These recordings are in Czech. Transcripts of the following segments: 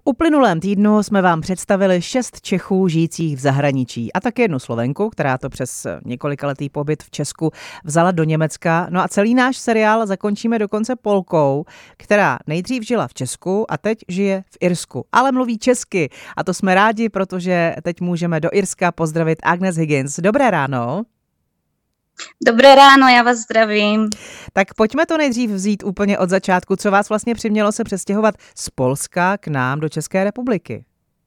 uplynulém týdnu jsme vám představili 6 Čechů žijících v zahraničí a také jednu Slovenku, která to přes několikaletý pobyt v Česku vzala do Německa. No a celý náš seriál zakončíme dokonce Polkou, která nejdřív žila v Česku a teď žije v Irsku, ale mluví česky. A to jsme rádi, protože teď můžeme do Irska pozdravit Agnes Higgins. Dobré ráno. Dobré ráno, já vás zdravím. Tak pojďme to nejdřív vzít úplně od začátku. Co vás vlastně přimělo se přestěhovat z Polska k nám do České republiky?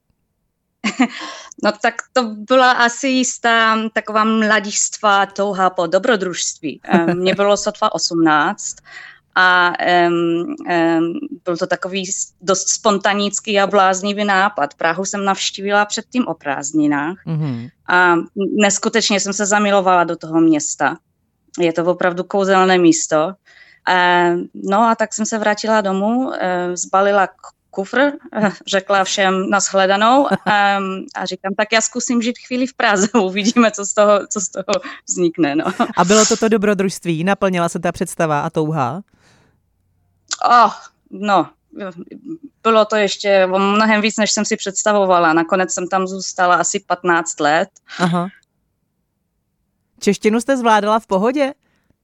No tak to byla asi jistá taková mladistvá touha po dobrodružství. Mně bylo sotva 18 a byl to takový dost spontanický a bláznivý nápad. Prahu jsem navštívila předtím o prázdninách a neskutečně jsem se zamilovala do toho města. Je to opravdu kouzelné místo. No a tak jsem se vrátila domů, zbalila kufr, řekla všem nashledanou a říkám, tak já zkusím žít chvíli v Praze, uvidíme, co z toho vznikne. No. A bylo to dobrodružství? Naplnila se ta představa a touha? No, bylo to ještě mnohem víc, než jsem si představovala. Nakonec jsem tam zůstala asi 15 let. Aha. Češtinu jste zvládala v pohodě?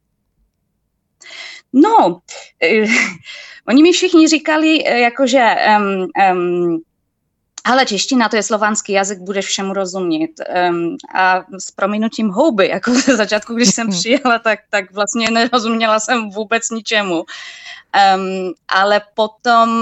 No, oni mi všichni říkali, jakože ale čeština, to je slovanský jazyk, budeš všemu rozumět. A s prominutím houby, jako v začátku, když jsem přijela, tak vlastně nerozuměla jsem vůbec ničemu. Ale potom,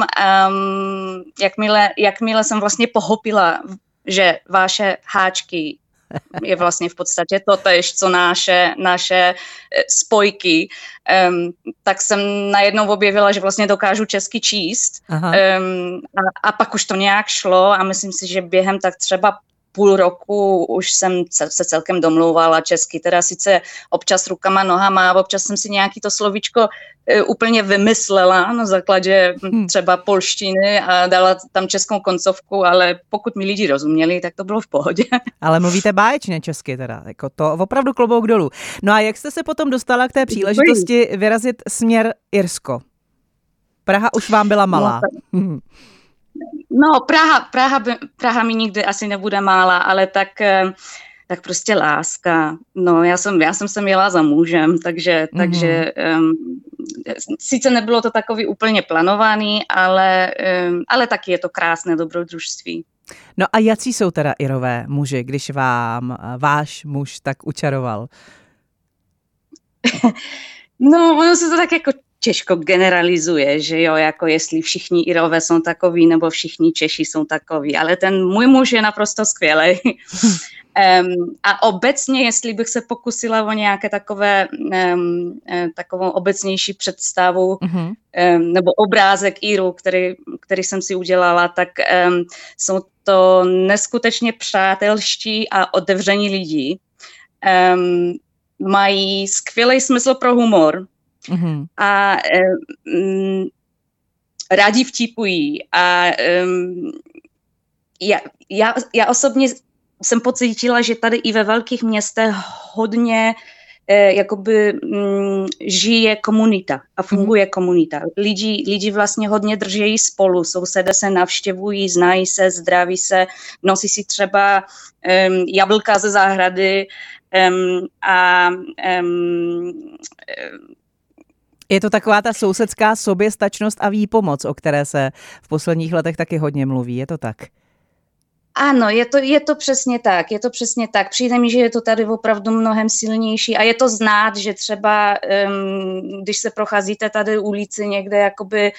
jakmile jsem vlastně pochopila, že vaše háčky je vlastně v podstatě totéž, co naše spojky, tak jsem najednou objevila, že vlastně dokážu česky číst. A pak už to nějak šlo a myslím si, že během tak třeba půl roku už jsem se celkem domlouvala česky, teda sice občas rukama, nohama, občas jsem si nějaký to slovíčko úplně vymyslela na základě třeba polštiny a dala tam českou koncovku, ale pokud mi lidi rozuměli, tak to bylo v pohodě. Ale mluvíte báječně česky teda, jako to opravdu klobouk dolů. No a jak jste se potom dostala k té příležitosti vyrazit směr Irsko? Praha už vám byla malá. No, Praha mi nikdy asi nebude mála, ale tak prostě láska. No, já jsem se měla za mužem, takže sice nebylo to takový úplně plánovaný, ale taky je to krásné dobrodružství. No a jací jsou teda Irové muži, když vám váš muž tak učaroval? No, ono se to tak jako těžko generalizuje, že jo, jako jestli všichni Irové jsou takoví, nebo všichni Češi jsou takoví, ale ten můj muž je naprosto skvělý. A obecně, jestli bych se pokusila o nějaké takovou obecnější představu nebo obrázek Irů, který jsem si udělala, tak jsou to neskutečně přátelští a otevření lidi. Mají skvělý smysl pro humor, a rádi vtipují a já osobně jsem pocítila, že tady i ve velkých městech hodně žije komunita a funguje komunita. Lidi vlastně hodně drží spolu, sousedé se navštěvují, znají se, zdraví se, nosí si třeba jablka ze zahrady je to taková ta sousedská soběstačnost a výpomoc, o které se v posledních letech taky hodně mluví, je to tak? Ano, je to přesně tak. Přijde mi, že je to tady opravdu mnohem silnější a je to znát, že třeba, když se procházíte tady ulici někde jakoby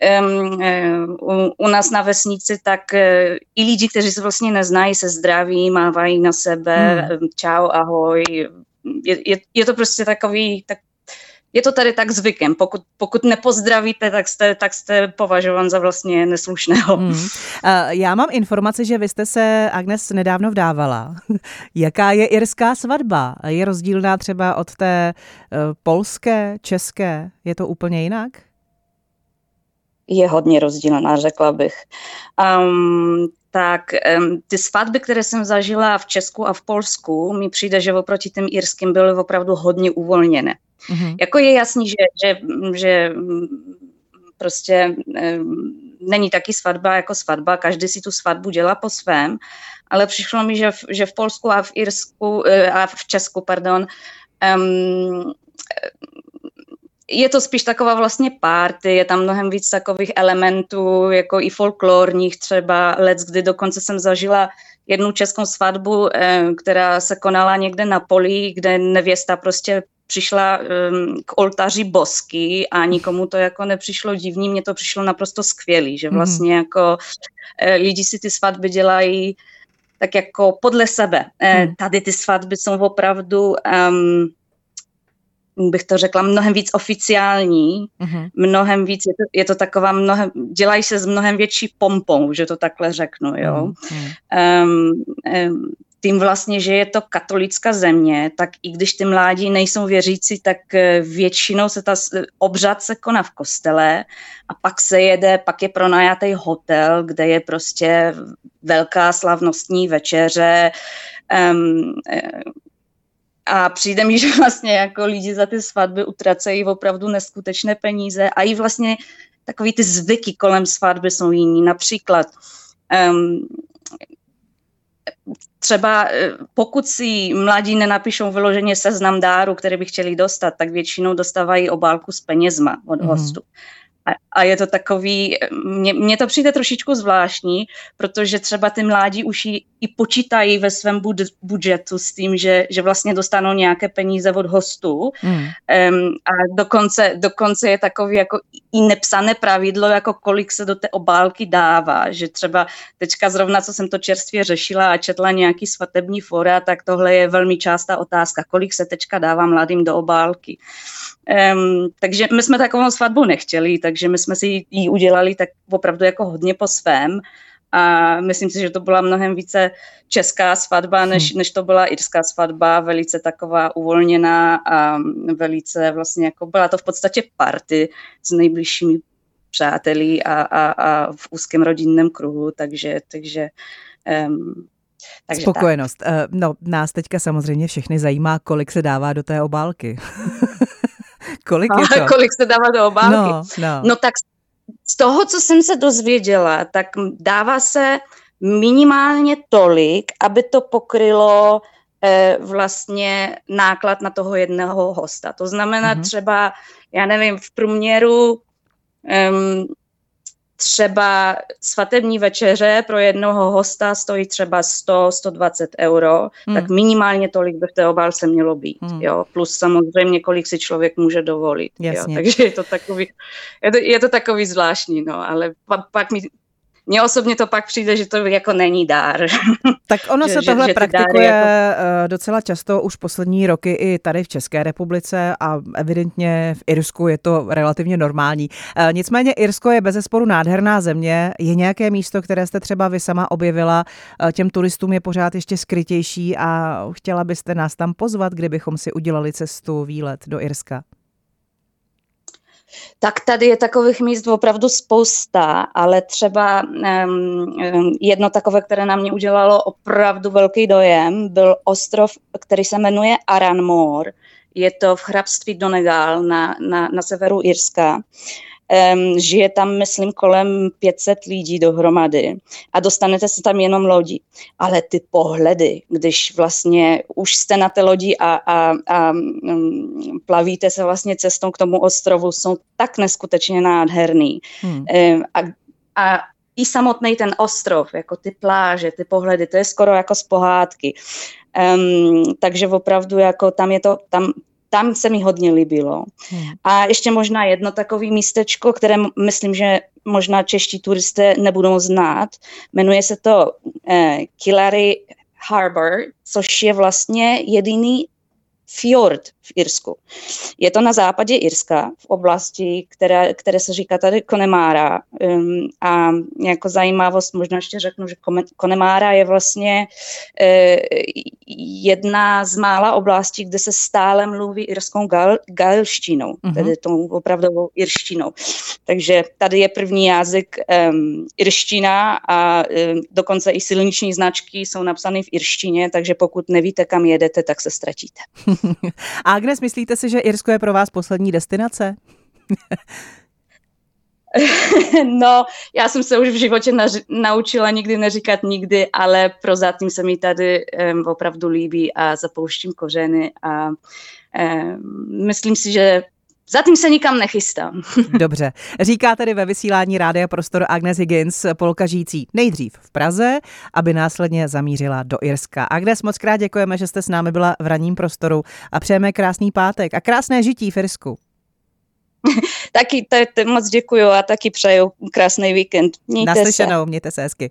u nás na vesnici, tak i lidi, kteří se vlastně neznají, se zdraví, mávají na sebe, čau, ahoj. Je to prostě takový, je to tady tak zvykem. Pokud nepozdravíte, tak jste považován za vlastně neslušného. Já mám informaci, že vy jste se, Agnes, nedávno vdávala. Jaká je irská svatba? Je rozdílná třeba od té polské, české? Je to úplně jinak? Je hodně rozdílná, řekla bych. Tak ty svatby, které jsem zažila v Česku a v Polsku, mi přijde, že oproti těm irským byly opravdu hodně uvolněné. Jako je jasný, že prostě není taky svatba jako svatba, každý si tu svatbu dělá po svém, ale přišlo mi, že v Polsku a v Irsku a v Česku, je to spíš taková vlastně party, je tam mnohem víc takových elementů, jako i folklorních třeba, kdy dokonce jsem zažila jednu českou svatbu, která se konala někde na poli, kde nevěsta prostě přišla k oltáři bosky a nikomu to jako nepřišlo divný, mně to přišlo naprosto skvělý, že vlastně jako lidi si ty svatby dělají tak jako podle sebe. Tady ty svatby jsou opravdu bych to řekla, mnohem víc oficiální, mnohem víc, je to taková dělají se s mnohem větší pompou, že to takhle řeknu, jo. Tím vlastně, že je to katolická země, tak i když ty mládí nejsou věřící, tak většinou se obřad se koná v kostele a pak se jede, pak je pronajatý hotel, kde je prostě velká slavnostní večeře, a přijde mi, že vlastně jako lidi za ty svatby utracejí opravdu neskutečné peníze a i vlastně takový ty zvyky kolem svatby jsou jiný. Například třeba pokud si mladí nenapíšou vyloženě seznam dáru, který by chtěli dostat, tak většinou dostávají obálku s penězma od hostu. A je to takový, mně to přijde trošičku zvláštní, protože třeba ty mládí už i počítají ve svém budžetu s tím, že vlastně dostanou nějaké peníze od hostů. A dokonce je takový jako i nepsané pravidlo, jako kolik se do té obálky dává, že třeba teďka zrovna, co jsem to čerstvě řešila a četla nějaký svatební fora, tak tohle je velmi častá otázka, kolik se teďka dává mladým do obálky. Takže my jsme takovou svatbu nechtěli, takže my jsme si ji udělali tak opravdu jako hodně po svém a myslím si, že to byla mnohem více česká svatba, než to byla irská svatba, velice taková uvolněná a velice vlastně jako byla to v podstatě party s nejbližšími přáteli a v úzkém rodinném kruhu, takže spokojenost. Tak. No, nás teďka samozřejmě všechny zajímá, kolik se dává do té obálky. Kolik je to? Kolik se dává do obálky? No tak z toho, co jsem se dozvěděla, tak dává se minimálně tolik, aby to pokrylo vlastně náklad na toho jednoho hosta. To znamená třeba, já nevím, v průměru třeba svatební večeře pro jednoho hosta stojí třeba 100-120 euro, tak minimálně tolik by v té obálce mělo být. Jo? Plus samozřejmě, kolik si člověk může dovolit. Jo? Takže je to takový zvláštní, no, ale pak mně osobně to pak přijde, že to jako není dár. Tak ono se tohle praktikuje jako docela často už poslední roky i tady v České republice a evidentně v Irsku je to relativně normální. Nicméně Irsko je bezesporu nádherná země. Je nějaké místo, které jste třeba vy sama objevila, těm turistům je pořád ještě skrytější a chtěla byste nás tam pozvat, kdybychom si udělali cestu, výlet do Irska? Tak tady je takových míst opravdu spousta, ale třeba jedno takové, které na mě udělalo opravdu velký dojem, byl ostrov, který se jmenuje Aranmore. Je to v hrabství Donegal na severu Irska. Žije tam, myslím, kolem 500 lidí dohromady a dostanete se tam jenom lodí. Ale ty pohledy, když vlastně už jste na té lodi a plavíte se vlastně cestou k tomu ostrovu, jsou tak neskutečně nádherný. A i samotný ten ostrov, jako ty pláže, ty pohledy, to je skoro jako z pohádky. Takže opravdu jako tam se mi hodně líbilo. A ještě možná jedno takové místečko, které myslím, že možná čeští turisté nebudou znát. Jmenuje se to Killary Harbour, což je vlastně jediný fjord v Irsku. Je to na západě Irska, v oblasti, které se říká tady Connemara. A jako zajímavost možná ještě řeknu, že Connemara je vlastně jedna z mála oblastí, kde se stále mluví irskou gaelštinou, tedy tou opravdovou irštinou. Takže tady je první jazyk irština a dokonce i silniční značky jsou napsané v irštině, takže pokud nevíte, kam jedete, tak se ztratíte. A Agnes, myslíte si, že Irsko je pro vás poslední destinace? No, já jsem se už v životě naučila nikdy neříkat nikdy, ale prozatím se mi tady opravdu líbí a zapouštím kořeny a myslím si, že zatím se nikam nechystám. Dobře. Říká tedy ve vysílání Rádia Prostor Agnes Higgins, Polka žijící nejdřív v Praze, aby následně zamířila do Irska. Agnes, moc krát děkujeme, že jste s námi byla v ranním prostoru a přejeme krásný pátek a krásné žití v Irsku. Taky moc děkuju a taky přeju krásný víkend. Naslyšenou, mějte se hezky.